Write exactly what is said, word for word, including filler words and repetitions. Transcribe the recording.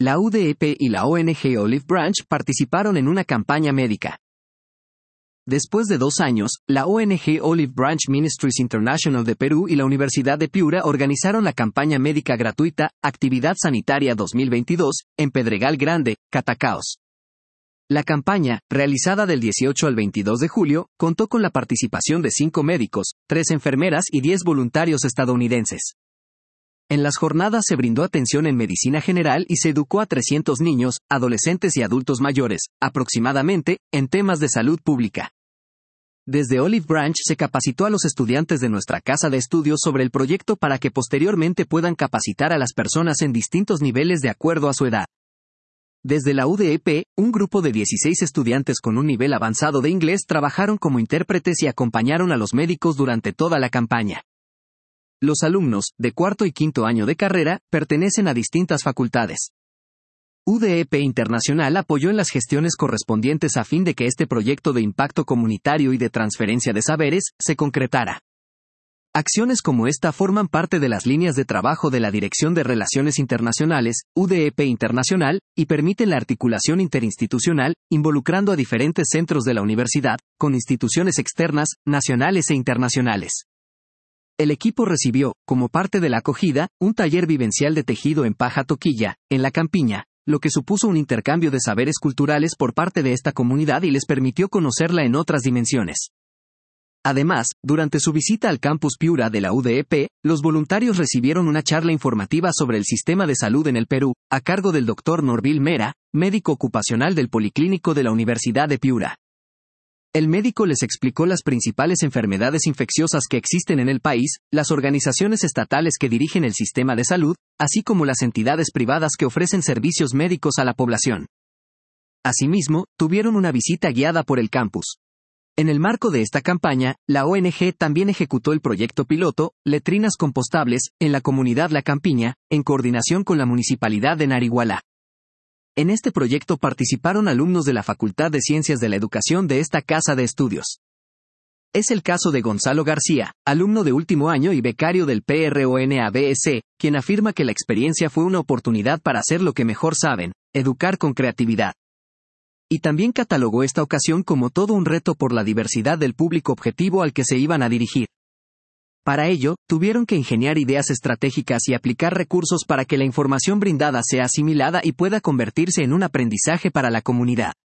La U D E P y la O N G Olive Branch participaron en una campaña médica. Después de dos años, la O N G Olive Branch Ministries International de Perú y la Universidad de Piura organizaron la campaña médica gratuita Actividad Sanitaria dos mil veintidós, en Pedregal Grande, Catacaos. La campaña, realizada del dieciocho al veintidós de julio, contó con la participación de cinco médicos, tres enfermeras y diez voluntarios estadounidenses. En las jornadas se brindó atención en medicina general y se educó a trescientos niños, adolescentes y adultos mayores, aproximadamente, en temas de salud pública. Desde Olive Branch se capacitó a los estudiantes de nuestra casa de estudios sobre el proyecto para que posteriormente puedan capacitar a las personas en distintos niveles de acuerdo a su edad. Desde la U D E P, un grupo de dieciséis estudiantes con un nivel avanzado de inglés trabajaron como intérpretes y acompañaron a los médicos durante toda la campaña. Los alumnos, de cuarto y quinto año de carrera, pertenecen a distintas facultades. U D E P Internacional apoyó en las gestiones correspondientes a fin de que este proyecto de impacto comunitario y de transferencia de saberes se concretara. Acciones como esta forman parte de las líneas de trabajo de la Dirección de Relaciones Internacionales, U D E P Internacional, y permiten la articulación interinstitucional, involucrando a diferentes centros de la universidad, con instituciones externas, nacionales e internacionales. El equipo recibió, como parte de la acogida, un taller vivencial de tejido en paja toquilla, en la campiña, lo que supuso un intercambio de saberes culturales por parte de esta comunidad y les permitió conocerla en otras dimensiones. Además, durante su visita al campus Piura de la U D E P, los voluntarios recibieron una charla informativa sobre el sistema de salud en el Perú, a cargo del doctor Norvil Mera, médico ocupacional del Policlínico de la Universidad de Piura. El médico les explicó las principales enfermedades infecciosas que existen en el país, las organizaciones estatales que dirigen el sistema de salud, así como las entidades privadas que ofrecen servicios médicos a la población. Asimismo, tuvieron una visita guiada por el campus. En el marco de esta campaña, la O N G también ejecutó el proyecto piloto, Letrinas Compostables, en la comunidad La Campiña, en coordinación con la Municipalidad de Narigualá. En este proyecto participaron alumnos de la Facultad de Ciencias de la Educación de esta casa de estudios. Es el caso de Gonzalo García, alumno de último año y becario del P R O N A B S C, quien afirma que la experiencia fue una oportunidad para hacer lo que mejor saben, educar con creatividad. Y también catalogó esta ocasión como todo un reto por la diversidad del público objetivo al que se iban a dirigir. Para ello, tuvieron que ingeniar ideas estratégicas y aplicar recursos para que la información brindada sea asimilada y pueda convertirse en un aprendizaje para la comunidad.